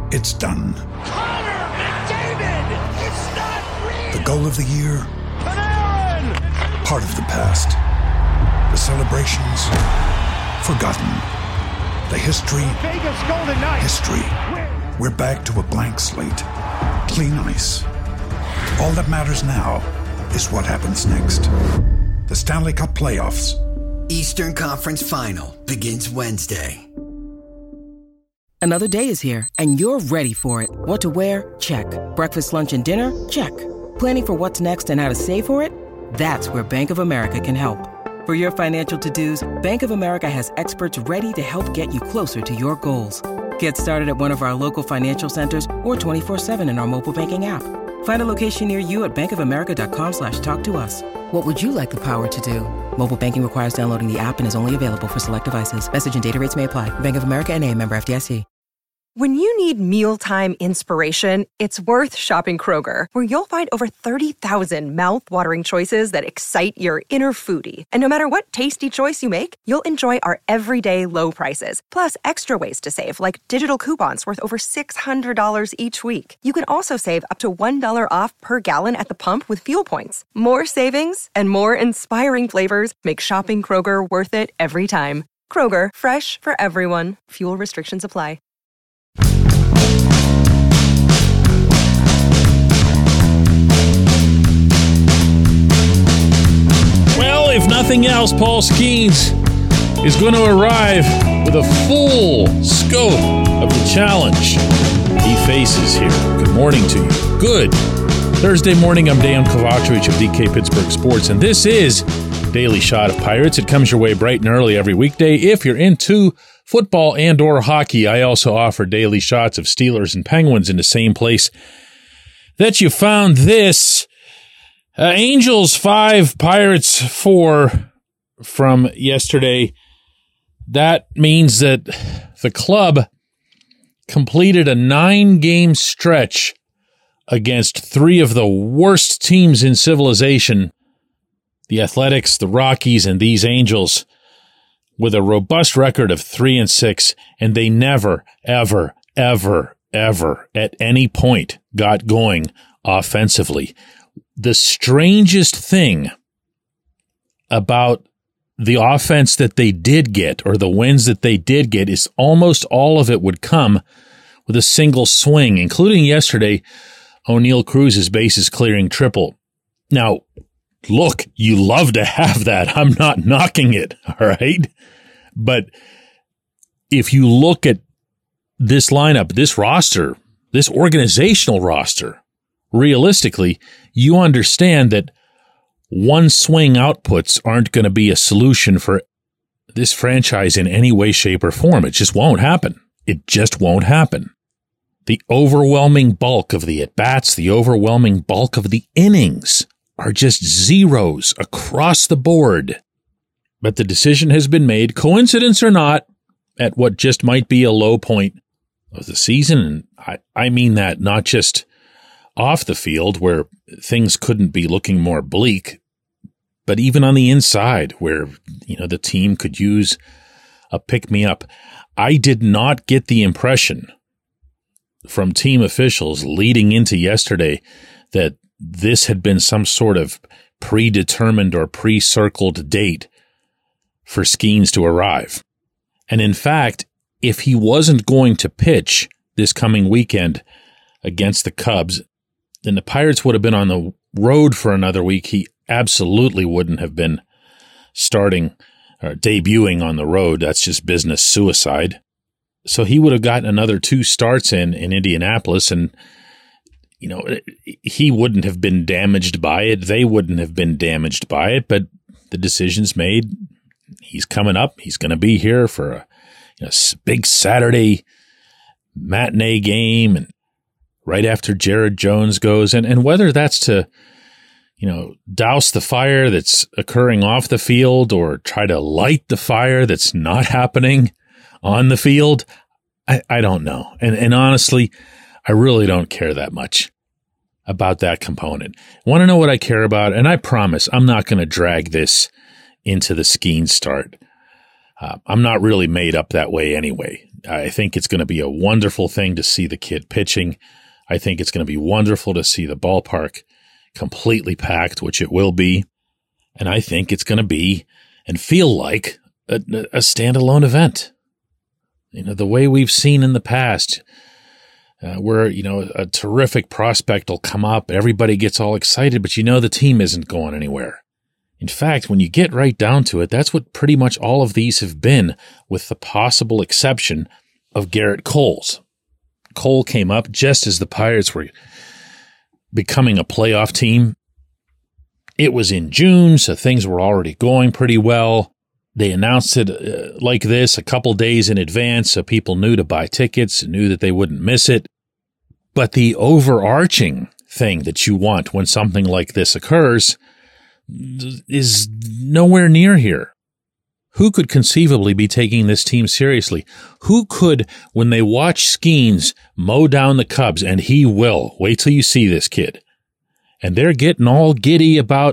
it's done. Connor McDavid! It's not real! The goal of the year? Panarin! Part of the past. The celebrations? Forgotten. The history? Vegas Golden Knights! History. We're back to a blank slate. Clean ice. All that matters now is what happens next. The Stanley Cup Playoffs. Eastern Conference Final begins Wednesday. Another day is here, and you're ready for it. What to wear? Check. Breakfast, lunch, and dinner? Check. Planning for what's next and how to save for it? That's where Bank of America can help. For your financial to-dos, Bank of America has experts ready to help get you closer to your goals. Get started at one of our local financial centers or 24/7 in our mobile banking app. Find a location near you at bankofamerica.com/talktous. What would you like the power to do? Mobile banking requires downloading the app and is only available for select devices. Message and data rates may apply. Bank of America N.A., member FDIC. When you need mealtime inspiration, it's worth shopping Kroger, where you'll find over 30,000 mouth-watering choices that excite your inner foodie. And no matter what tasty choice you make, you'll enjoy our everyday low prices, plus extra ways to save, like digital coupons worth over $600 each week. You can also save up to $1 off per gallon at the pump with fuel points. More savings and more inspiring flavors make shopping Kroger worth it every time. Kroger, fresh for everyone. Fuel restrictions apply. Well, if nothing else, Paul Skeens is going to arrive with a full scope of the challenge he faces here. Good morning to you. Good Thursday morning. I'm Dejan Kovacevic of DK Pittsburgh Sports, and this is Daily Shot of Pirates. It comes your way bright and early every weekday. If you're into football and or hockey, I also offer daily shots of Steelers and Penguins in the same place that you found this. Angels 5, Pirates 4 from yesterday. That means that the club completed a 9-game stretch against 3 of the worst teams in civilization, the Athletics, the Rockies, and these Angels, with a robust record of 3-6, and they never, ever, ever, ever at any point got going offensively. The strangest thing about the offense that they did get, or the wins that they did get, is almost all of it would come with a single swing, including yesterday, O'Neal Cruz's bases clearing triple. Now, look, you love to have that. I'm not knocking it, all right? But if you look at this lineup, this roster, this organizational roster, realistically, you understand that one swing outputs aren't going to be a solution for this franchise in any way, shape, or form. It just won't happen. It just won't happen. The overwhelming bulk of the at-bats, the overwhelming bulk of the innings are just zeros across the board. But the decision has been made, coincidence or not, at what just might be a low point of the season. And I mean that not just off the field where things couldn't be looking more bleak, but even on the inside where, the team could use a pick-me-up. I did not get the impression from team officials leading into yesterday that this had been some sort of predetermined or pre-circled date for Skeens to arrive. And in fact, if he wasn't going to pitch this coming weekend against the Cubs, then the Pirates would have been on the road for another week. He absolutely wouldn't have been starting or debuting on the road. That's just business suicide. So he would have gotten another 2 starts in Indianapolis, and he wouldn't have been damaged by it. They wouldn't have been damaged by it, but the decision's made. He's coming up. He's going to be here for a big Saturday matinee game, and right after Jared Jones goes, and whether that's to, douse the fire that's occurring off the field or try to light the fire that's not happening on the field, I don't know. And honestly, I really don't care that much about that component. Want to know what I care about? And I promise I'm not going to drag this into the Skeens start. I'm not really made up that way anyway. I think it's going to be a wonderful thing to see the kid pitching. I think it's going to be wonderful to see the ballpark completely packed, which it will be. And I think it's going to be and feel like a standalone event. The way we've seen in the past, where, a terrific prospect will come up, everybody gets all excited, but the team isn't going anywhere. In fact, when you get right down to it, that's what pretty much all of these have been, with the possible exception of Garrett Cole's. Cole came up just as the Pirates were becoming a playoff team. It was in June, so things were already going pretty well. They announced it like this a couple days in advance, so people knew to buy tickets and knew that they wouldn't miss it. But the overarching thing that you want when something like this occurs is nowhere near here. Who could conceivably be taking this team seriously? Who could, when they watch Skeens mow down the Cubs, and he will, wait till you see this kid, and they're getting all giddy about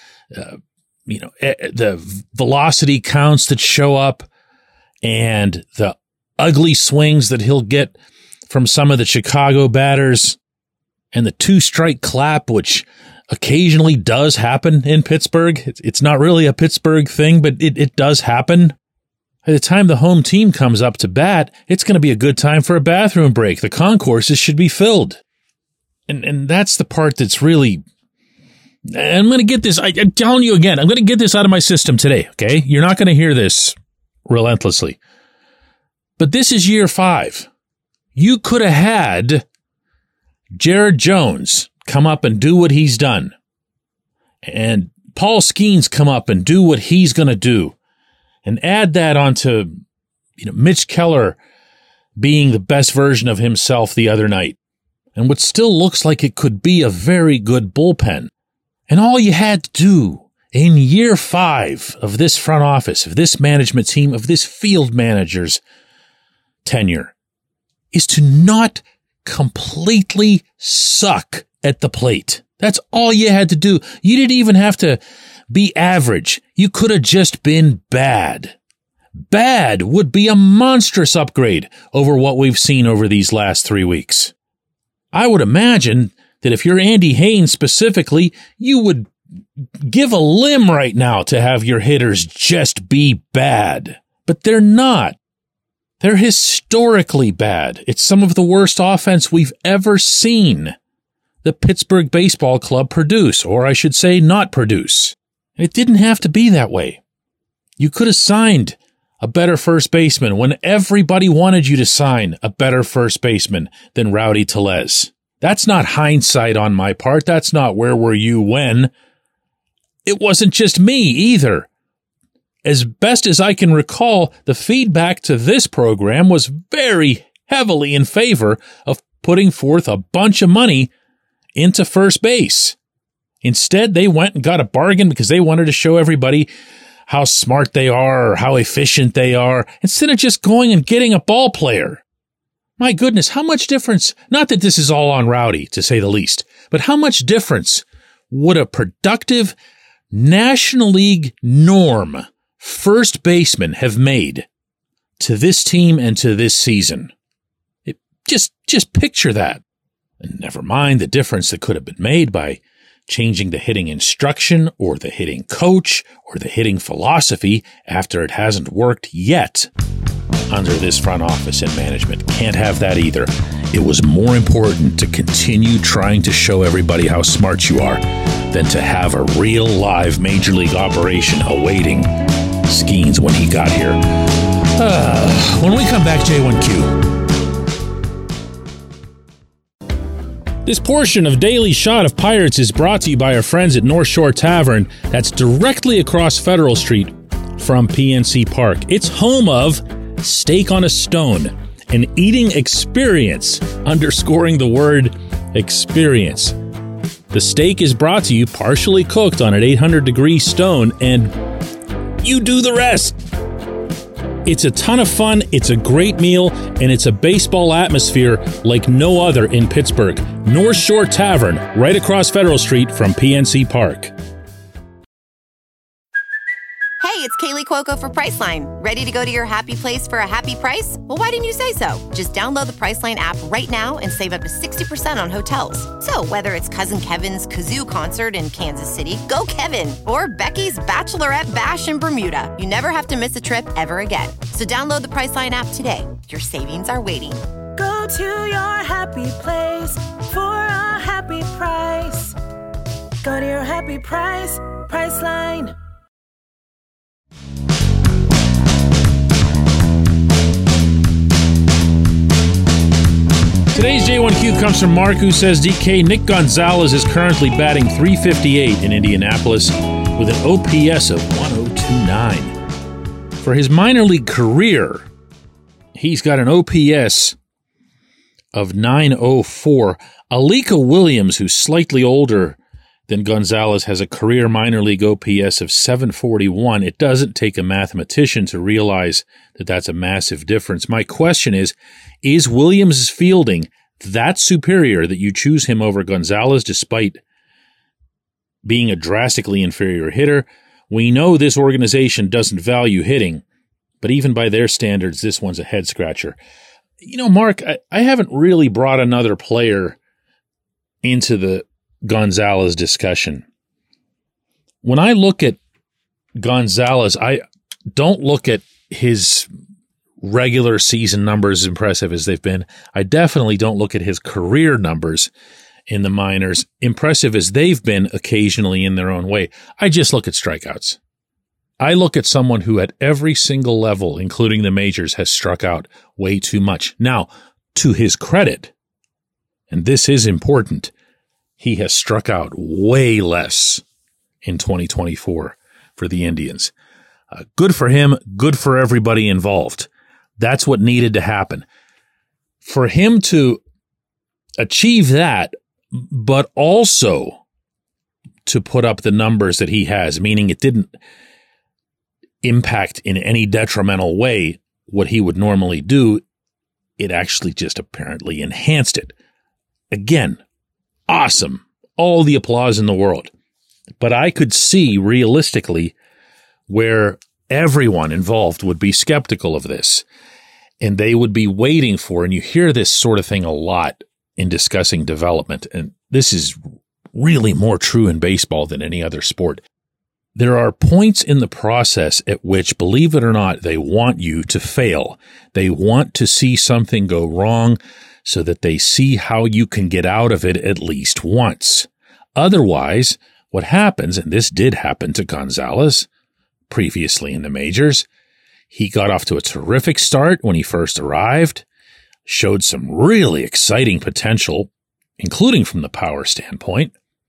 the velocity counts that show up and the ugly swings that he'll get from some of the Chicago batters and the two-strike clap, which occasionally does happen in Pittsburgh. It's not really a Pittsburgh thing, but it does happen. By the time the home team comes up to bat, it's going to be a good time for a bathroom break. The concourses should be filled. And that's the part that's really... I'm going to get this, I'm telling you again, I'm going to get this out of my system today, okay? You're not going to hear this relentlessly. But this is year 5. You could have had Jared Jones come up and do what he's done, and Paul Skeens come up and do what he's going to do, and add that onto, Mitch Keller being the best version of himself the other night, and what still looks like it could be a very good bullpen. And all you had to do in year 5 of this front office, of this management team, of this field manager's tenure, is to not completely suck at the plate. That's all you had to do. You didn't even have to be average. You could have just been bad. Bad would be a monstrous upgrade over what we've seen over these last 3 weeks. I would imagine that if you're Andy Haynes specifically, you would give a limb right now to have your hitters just be bad. But they're not. They're historically bad. It's some of the worst offense we've ever seen the Pittsburgh Baseball Club produce, or I should say not produce. It didn't have to be that way. You could have signed a better first baseman when everybody wanted you to sign a better first baseman than Rowdy Tellez. That's not hindsight on my part. That's not where were you when. It wasn't just me either. As best as I can recall, the feedback to this program was very heavily in favor of putting forth a bunch of money into first base. Instead, they went and got a bargain because they wanted to show everybody how smart they are or how efficient they are, instead of just going and getting a ball player. My goodness, how much difference, not that this is all on Rowdy, to say the least, but how much difference would a productive National League norm first baseman have made to this team and to this season? Just picture that. And never mind the difference that could have been made by changing the hitting instruction or the hitting coach or the hitting philosophy after it hasn't worked yet under this front office and management. Can't have that either. It was more important to continue trying to show everybody how smart you are than to have a real live major league operation awaiting Skeens when he got here. When we come back, J1Q. This portion of Daily Shot of Pirates is brought to you by our friends at North Shore Tavern. That's directly across Federal Street from PNC Park. It's home of Steak on a Stone, an eating experience, underscoring the word experience. The steak is brought to you partially cooked on an 800-degree stone, and you do the rest. It's a ton of fun, it's a great meal, and it's a baseball atmosphere like no other in Pittsburgh. North Shore Tavern, right across Federal Street from PNC Park. Hey, it's Kaylee Kaley Cuoco for Priceline. Ready to go to your happy place for a happy price? Well, why didn't you say so? Just download the Priceline app right now and save up to 60% on hotels. So whether it's Cousin Kevin's Kazoo Concert in Kansas City, go Kevin, or Becky's Bachelorette Bash in Bermuda, you never have to miss a trip ever again. So download the Priceline app today. Your savings are waiting. Go to your happy place for a happy price. Go to your happy price, Priceline. Today's J1Q comes from Mark, who says, DK, Nick Gonzalez is currently batting .358 in Indianapolis with an OPS of 102.9. For his minor league career, he's got an OPS of .904. Alika Williams, who's slightly older than Gonzalez, has a career minor league OPS of .741. It doesn't take a mathematician to realize that that's a massive difference. My question is Williams' fielding that superior that you choose him over Gonzalez despite being a drastically inferior hitter? We know this organization doesn't value hitting, but even by their standards, this one's a head-scratcher. You know, Mark, I haven't really brought another player into the Gonzalez discussion. When I look at Gonzalez, I don't look at his regular season numbers as impressive as they've been. I definitely don't look at his career numbers in the minors, impressive as they've been occasionally in their own way. I just look at strikeouts. I look at someone who at every single level, including the majors, has struck out way too much. Now, to his credit, and this is important, he has struck out way less in 2024 for the Indians. Good for him, good for everybody involved. That's what needed to happen. For him to achieve that, but also to put up the numbers that he has, meaning it didn't impact in any detrimental way what he would normally do, it actually just apparently enhanced it. Again, awesome. All the applause in the world. But I could see realistically where everyone involved would be skeptical of this, and they would be waiting for, and you hear this sort of thing a lot in discussing development, and this is really more true in baseball than any other sport. There are points in the process at which, believe it or not, they want you to fail. They want to see something go wrong so that they see how you can get out of it at least once. Otherwise, what happens, and this did happen to Gonzalez previously in the majors, he got off to a terrific start when he first arrived, showed some really exciting potential, including from the power standpoint,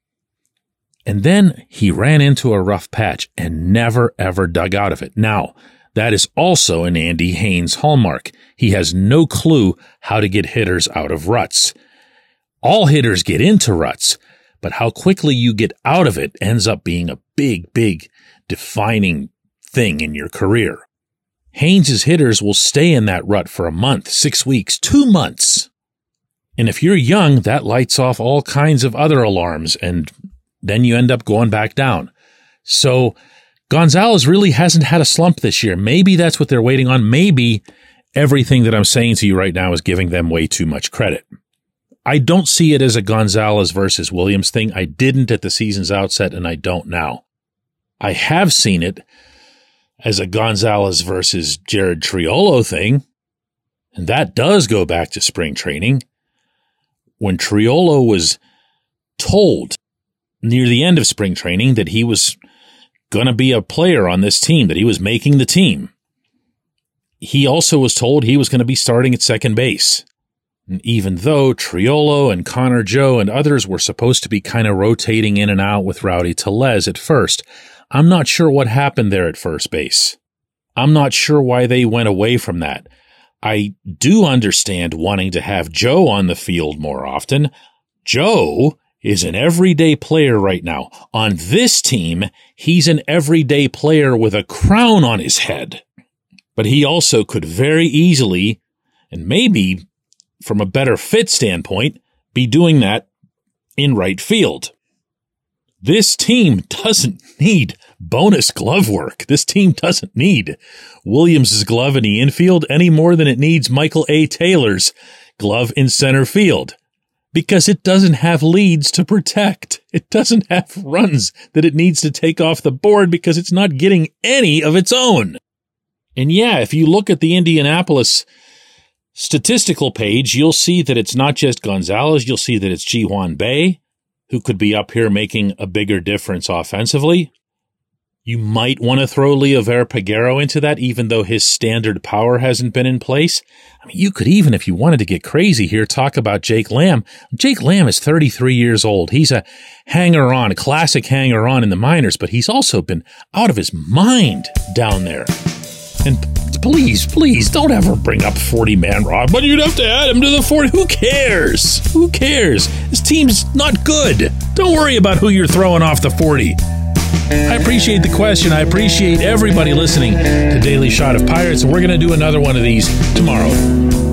and then he ran into a rough patch and never, ever dug out of it. Now, that is also an Andy Haynes hallmark. He has no clue how to get hitters out of ruts. All hitters get into ruts, but how quickly you get out of it ends up being a big, big defining thing in your career. Haynes' hitters will stay in that rut for a month, 6 weeks, 2 months. And if you're young, that lights off all kinds of other alarms, and then you end up going back down. So Gonzalez really hasn't had a slump this year. Maybe that's what they're waiting on. Maybe everything that I'm saying to you right now is giving them way too much credit. I don't see it as a Gonzalez versus Williams thing. I didn't at the season's outset, and I don't now. I have seen it as a Gonzalez versus Jared Triolo thing, and that does go back to spring training. When Triolo was told near the end of spring training that he was going to be a player on this team, that he was making the team, he also was told he was going to be starting at second base. And even though Triolo and Connor Joe and others were supposed to be kind of rotating in and out with Rowdy Tellez at first, I'm not sure what happened there at first base. I'm not sure why they went away from that. I do understand wanting to have Joe on the field more often. Joe is an everyday player right now. On this team, he's an everyday player with a crown on his head. But he also could very easily, and maybe from a better fit standpoint, be doing that in right field. This team doesn't need bonus glove work. This team doesn't need Williams' glove in the infield any more than it needs Michael A. Taylor's glove in center field, because it doesn't have leads to protect. It doesn't have runs that it needs to take off the board because it's not getting any of its own. And yeah, if you look at the Indianapolis statistical page, you'll see that it's not just Gonzalez. You'll see that it's Ji-hwan Bae, who could be up here making a bigger difference offensively. You might want to throw Liover Peguero into that, even though his standard power hasn't been in place. I mean, you could even, if you wanted to get crazy here, talk about Jake Lamb. Jake Lamb is 33 years old. He's a hanger-on, a classic hanger-on in the minors, but he's also been out of his mind down there. And please, don't ever bring up 40-man Rob, but you'd have to add him to the 40. Who cares? Who cares? This team's not good. Don't worry about who you're throwing off the 40. I appreciate the question. I appreciate everybody listening to Daily Shot of Pirates, and we're going to do another one of these tomorrow.